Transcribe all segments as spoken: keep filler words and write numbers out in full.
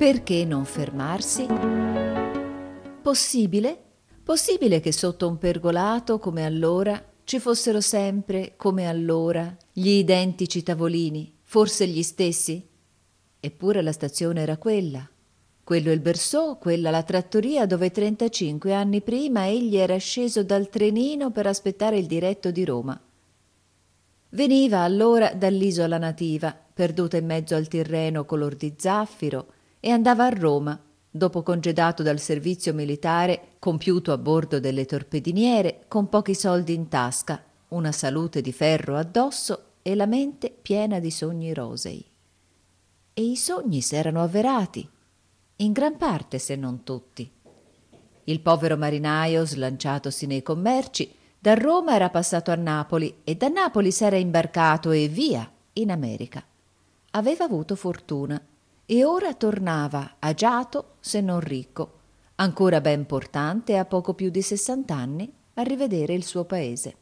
Perché non fermarsi? Possibile? Possibile che sotto un pergolato come allora ci fossero sempre, come allora, gli identici tavolini, forse gli stessi? Eppure la stazione era quella. Quello il Berceau, quella la trattoria dove trentacinque anni prima egli era sceso dal trenino per aspettare il diretto di Roma. Veniva allora dall'isola nativa, perduta in mezzo al Tirreno color di zaffiro, e andava a Roma, dopo congedato dal servizio militare, compiuto a bordo delle torpediniere, con pochi soldi in tasca, una salute di ferro addosso e la mente piena di sogni rosei. E i sogni s'erano avverati, in gran parte se non tutti. Il povero marinaio, slanciatosi nei commerci, da Roma era passato a Napoli e da Napoli s'era imbarcato e via in America. Aveva avuto fortuna e ora tornava agiato se non ricco, ancora ben portante a poco più di sessant'anni, a rivedere il suo paese.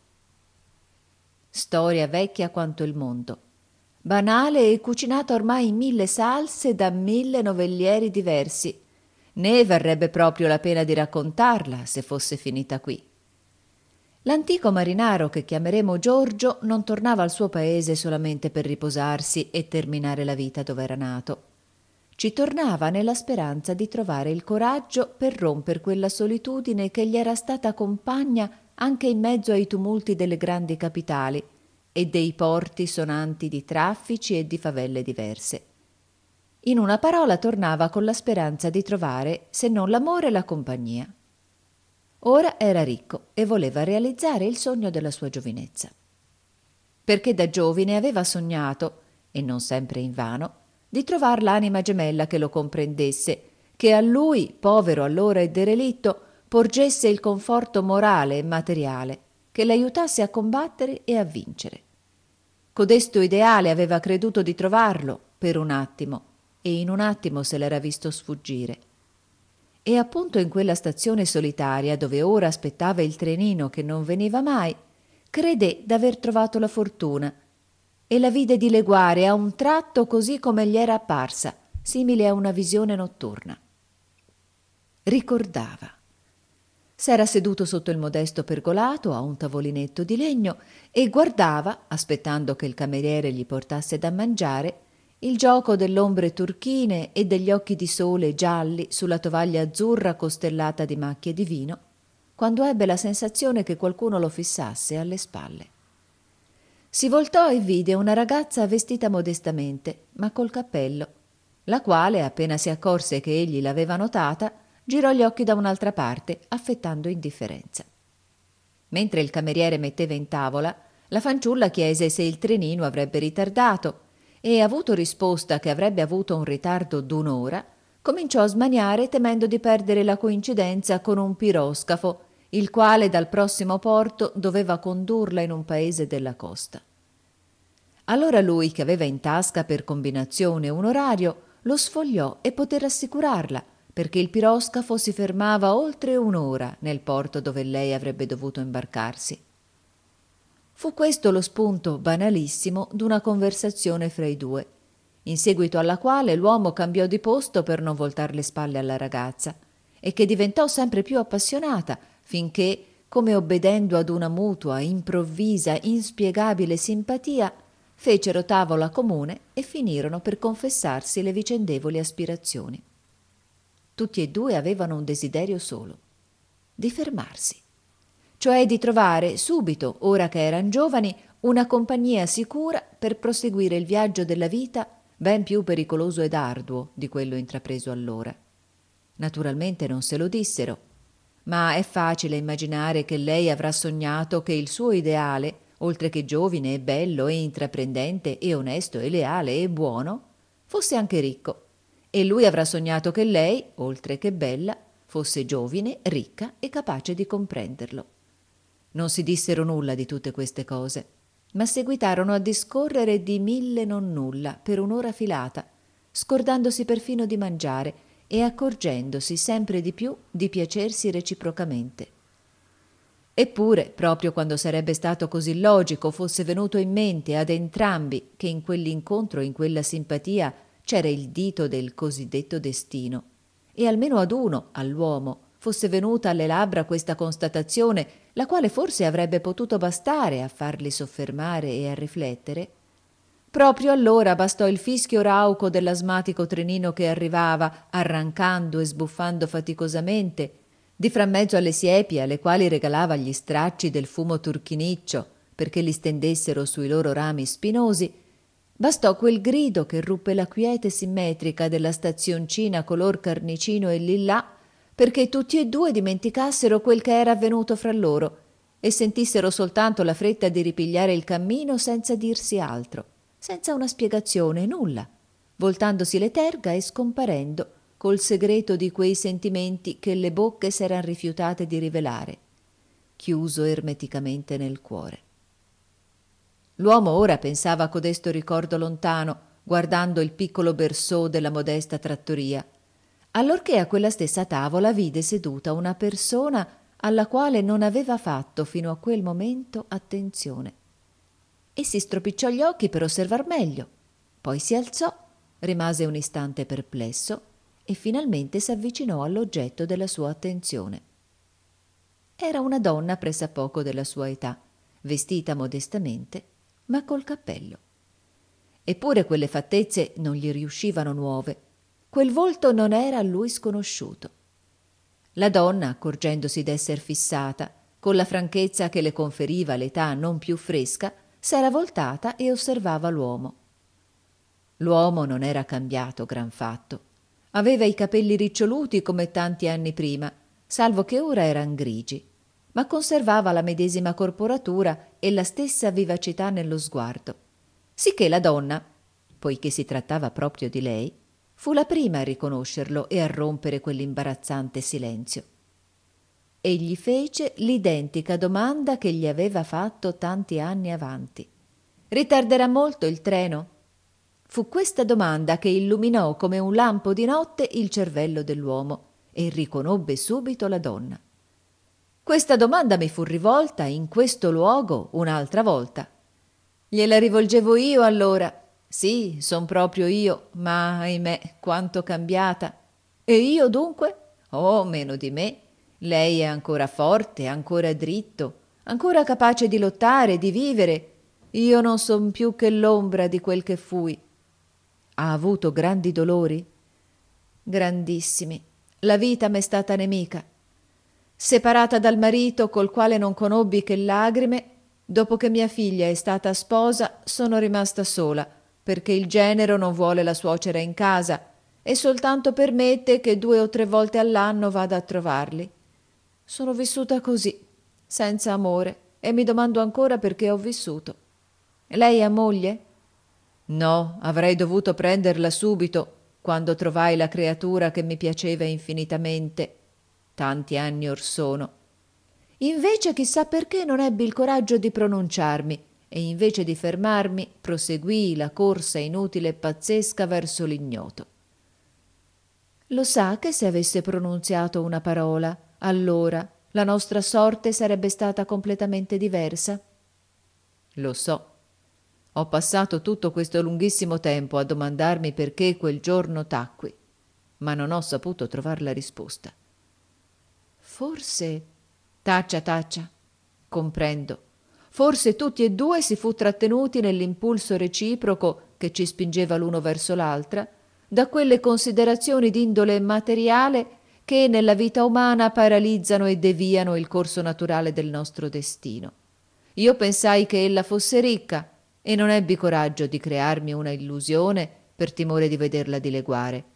Storia vecchia quanto il mondo, banale e cucinata ormai in mille salse da mille novellieri diversi. Né varrebbe proprio la pena di raccontarla se fosse finita qui. L'antico marinaro che chiameremo Giorgio non tornava al suo paese solamente per riposarsi e terminare la vita dove era nato. Ci tornava nella speranza di trovare il coraggio per romper quella solitudine che gli era stata compagna anche in mezzo ai tumulti delle grandi capitali e dei porti sonanti di traffici e di favelle diverse. In una parola tornava con la speranza di trovare, se non l'amore, la compagnia. Ora era ricco e voleva realizzare il sogno della sua giovinezza. Perché da giovine aveva sognato, e non sempre invano, di trovar l'anima gemella che lo comprendesse, che a lui, povero allora e derelitto, porgesse il conforto morale e materiale, che l'aiutasse a combattere e a vincere. Codesto ideale aveva creduto di trovarlo per un attimo, e in un attimo se l'era visto sfuggire. E appunto in quella stazione solitaria dove ora aspettava il trenino che non veniva mai, credé d'aver trovato la fortuna e la vide dileguare a un tratto così come gli era apparsa, simile a una visione notturna. Ricordava. S'era seduto sotto il modesto pergolato a un tavolinetto di legno e guardava, aspettando che il cameriere gli portasse da mangiare, il gioco dell'ombre turchine e degli occhi di sole gialli sulla tovaglia azzurra costellata di macchie di vino, quando ebbe la sensazione che qualcuno lo fissasse alle spalle. Si voltò e vide una ragazza vestita modestamente, ma col cappello, la quale, appena si accorse che egli l'aveva notata, girò gli occhi da un'altra parte, affettando indifferenza. Mentre il cameriere metteva in tavola, la fanciulla chiese se il trenino avrebbe ritardato e, avuto risposta che avrebbe avuto un ritardo d'un'ora, cominciò a smaniare temendo di perdere la coincidenza con un piroscafo, il quale dal prossimo porto doveva condurla in un paese della costa. Allora lui, che aveva in tasca per combinazione un orario, lo sfogliò e poté rassicurarla, perché il piroscafo si fermava oltre un'ora nel porto dove lei avrebbe dovuto imbarcarsi. Fu questo lo spunto banalissimo d'una conversazione fra i due, in seguito alla quale l'uomo cambiò di posto per non voltar le spalle alla ragazza, e che diventò sempre più appassionata, finché, come obbedendo ad una mutua, improvvisa, inspiegabile simpatia, fecero tavola comune e finirono per confessarsi le vicendevoli aspirazioni. Tutti e due avevano un desiderio solo, di fermarsi, cioè di trovare subito, ora che eran giovani, una compagnia sicura per proseguire il viaggio della vita ben più pericoloso ed arduo di quello intrapreso allora. Naturalmente non se lo dissero, ma è facile immaginare che lei avrà sognato che il suo ideale, oltre che giovine e bello e intraprendente e onesto e leale e buono, fosse anche ricco, e lui avrà sognato che lei, oltre che bella, fosse giovine, ricca e capace di comprenderlo. Non si dissero nulla di tutte queste cose, ma seguitarono a discorrere di mille nonnulla per un'ora filata, scordandosi perfino di mangiare e accorgendosi sempre di più di piacersi reciprocamente. Eppure, proprio quando sarebbe stato così logico, fosse venuto in mente ad entrambi che in quell'incontro, in quella simpatia, c'era il dito del cosiddetto destino, e almeno ad uno, all'uomo, fosse venuta alle labbra questa constatazione, la quale forse avrebbe potuto bastare a farli soffermare e a riflettere, proprio allora bastò il fischio rauco dell'asmatico trenino che arrivava, arrancando e sbuffando faticosamente, di frammezzo alle siepi alle quali regalava gli stracci del fumo turchiniccio perché li stendessero sui loro rami spinosi. Bastò quel grido che ruppe la quiete simmetrica della stazioncina color carnicino e lillà perché tutti e due dimenticassero quel che era avvenuto fra loro e sentissero soltanto la fretta di ripigliare il cammino senza dirsi altro, senza una spiegazione, nulla, voltandosi le terga e scomparendo col segreto di quei sentimenti che le bocche s'eran rifiutate di rivelare, chiuso ermeticamente nel cuore. L'uomo ora pensava a codesto ricordo lontano, guardando il piccolo berceau della modesta trattoria, allorché a quella stessa tavola vide seduta una persona alla quale non aveva fatto fino a quel momento attenzione. E si stropicciò gli occhi per osservar meglio, poi si alzò, rimase un istante perplesso e finalmente s'avvicinò all'oggetto della sua attenzione. Era una donna pressappoco della sua età, vestita modestamente, ma col cappello. Eppure quelle fattezze non gli riuscivano nuove, quel volto non era a lui sconosciuto. La donna, accorgendosi d'esser fissata, con la franchezza che le conferiva l'età non più fresca, s'era voltata e osservava l'uomo. L'uomo non era cambiato gran fatto. Aveva i capelli riccioluti come tanti anni prima, salvo che ora eran grigi, ma conservava la medesima corporatura e la stessa vivacità nello sguardo, sicché la donna, poiché si trattava proprio di lei, fu la prima a riconoscerlo e a rompere quell'imbarazzante silenzio. Egli fece l'identica domanda che gli aveva fatto tanti anni avanti. «Ritarderà molto il treno?» Fu questa domanda che illuminò come un lampo di notte il cervello dell'uomo e riconobbe subito la donna. Questa domanda mi fu rivolta in questo luogo un'altra volta. Gliela rivolgevo io allora. Sì, son proprio io, ma ahimè, quanto cambiata. E io dunque? Oh, meno di me. Lei è ancora forte, ancora dritto, ancora capace di lottare, di vivere. Io non son più che l'ombra di quel che fui. Ha avuto grandi dolori? Grandissimi. La vita m'è stata nemica. Separata dal marito col quale non conobbi che lagrime, dopo che mia figlia è stata sposa, sono rimasta sola, perché il genero non vuole la suocera in casa e soltanto permette che due o tre volte all'anno vada a trovarli. Sono vissuta così, senza amore, e mi domando ancora perché ho vissuto. Lei ha moglie? No, avrei dovuto prenderla subito, quando trovai la creatura che mi piaceva infinitamente, tanti anni or sono. Invece chissà perché non ebbi il coraggio di pronunciarmi e invece di fermarmi proseguii la corsa inutile e pazzesca verso l'ignoto. Lo sa che se avesse pronunziato una parola, allora la nostra sorte sarebbe stata completamente diversa? Lo so. Ho passato tutto questo lunghissimo tempo a domandarmi perché quel giorno tacqui, ma non ho saputo trovar la risposta. Forse... Taccia, taccia. Comprendo. Forse tutti e due si fu trattenuti nell'impulso reciproco che ci spingeva l'uno verso l'altra, da quelle considerazioni d'indole materiale che nella vita umana paralizzano e deviano il corso naturale del nostro destino. Io pensai che ella fosse ricca e non ebbi coraggio di crearmi una illusione per timore di vederla dileguare.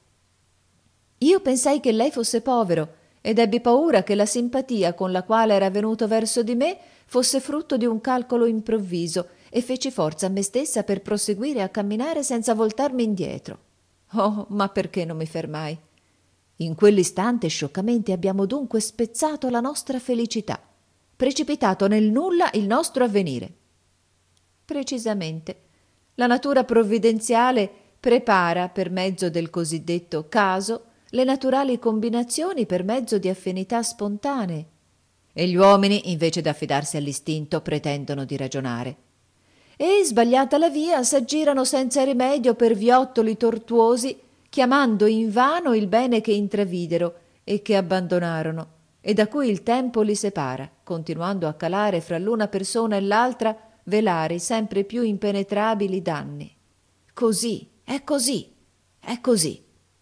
Io pensai che lei fosse povero ed ebbi paura che la simpatia con la quale era venuto verso di me fosse frutto di un calcolo improvviso e feci forza a me stessa per proseguire a camminare senza voltarmi indietro. Oh, ma perché non mi fermai? In quell'istante scioccamente abbiamo dunque spezzato la nostra felicità, precipitato nel nulla il nostro avvenire. Precisamente, la natura provvidenziale prepara per mezzo del cosiddetto caso le naturali combinazioni per mezzo di affinità spontanee, e gli uomini, invece d'affidarsi all'istinto, pretendono di ragionare. e, sbagliata la via, s'aggirano senza rimedio per viottoli tortuosi, chiamando invano il bene che intravidero e che abbandonarono, e da cui il tempo li separa, continuando a calare fra l'una persona e l'altra velari sempre più impenetrabili danni. Così, è così, è così.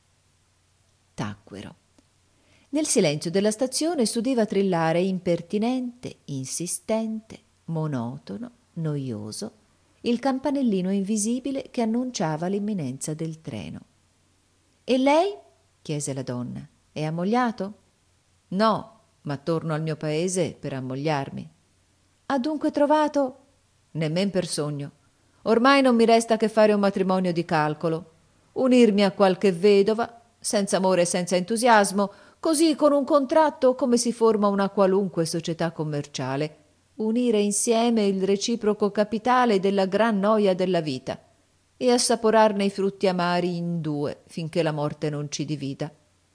Tacquero. Nel silenzio della stazione s'udiva trillare impertinente, insistente, monotono, noioso, il campanellino invisibile che annunciava l'imminenza del treno. «E lei?» chiese la donna. «È ammogliato?» «No, ma torno al mio paese per ammogliarmi». «Ha dunque trovato?» «Nemmen per sogno. Ormai non mi resta che fare un matrimonio di calcolo, unirmi a qualche vedova, senza amore e senza entusiasmo, così con un contratto come si forma una qualunque società commerciale, unire insieme il reciproco capitale della gran noia della vita e assaporarne i frutti amari in due finché la morte non ci divida.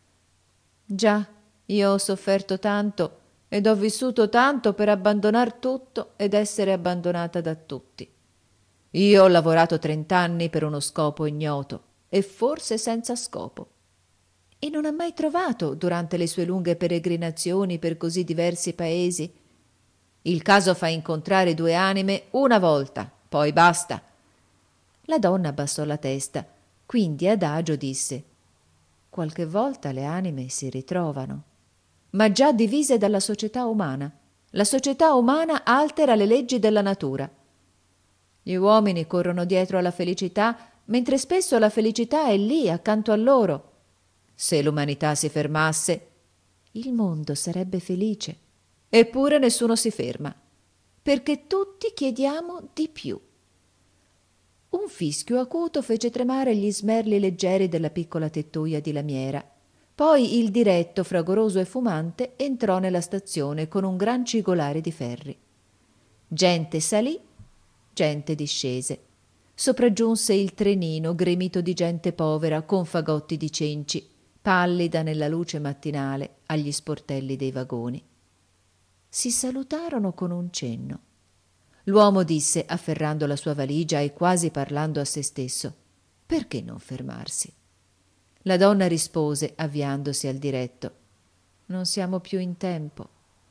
Già, io ho sofferto tanto ed ho vissuto tanto per abbandonar tutto ed essere abbandonata da tutti. Io ho lavorato trent'anni per uno scopo ignoto e forse senza scopo. E non ha mai trovato, durante le sue lunghe peregrinazioni per così diversi paesi. Il caso fa incontrare due anime una volta, poi basta. La donna abbassò la testa, quindi adagio disse: qualche volta le anime si ritrovano, ma già divise dalla società umana. La società umana altera le leggi della natura. Gli uomini corrono dietro alla felicità, mentre spesso la felicità è lì, accanto a loro. Se l'umanità si fermasse, il mondo sarebbe felice. Eppure nessuno si ferma, perché tutti chiediamo di più. Un fischio acuto fece tremare gli smerli leggeri della piccola tettoia di lamiera. Poi il diretto, fragoroso e fumante, entrò nella stazione con un gran cigolare di ferri. Gente salì, gente discese. Sopraggiunse il trenino gremito di gente povera con fagotti di cenci, pallida nella luce mattinale agli sportelli dei vagoni. Si salutarono con un cenno. L'uomo disse, afferrando la sua valigia e quasi parlando a se stesso: perché non fermarsi? La donna rispose, avviandosi al diretto: non siamo più in tempo.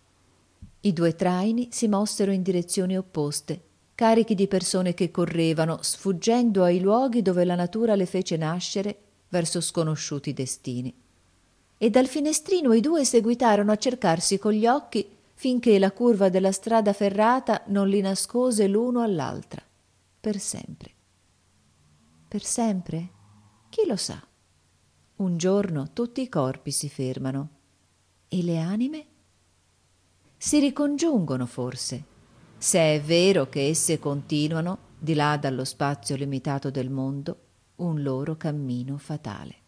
I due traini si mossero in direzioni opposte, carichi di persone che correvano, sfuggendo ai luoghi dove la natura le fece nascere, verso sconosciuti destini. E dal finestrino i due seguitarono a cercarsi con gli occhi finché la curva della strada ferrata non li nascose l'uno all'altra, per sempre. Per sempre? Chi lo sa? Un giorno tutti i corpi si fermano. E le anime? Si ricongiungono forse, se è vero che esse continuano, di là dallo spazio limitato del mondo, un loro cammino fatale.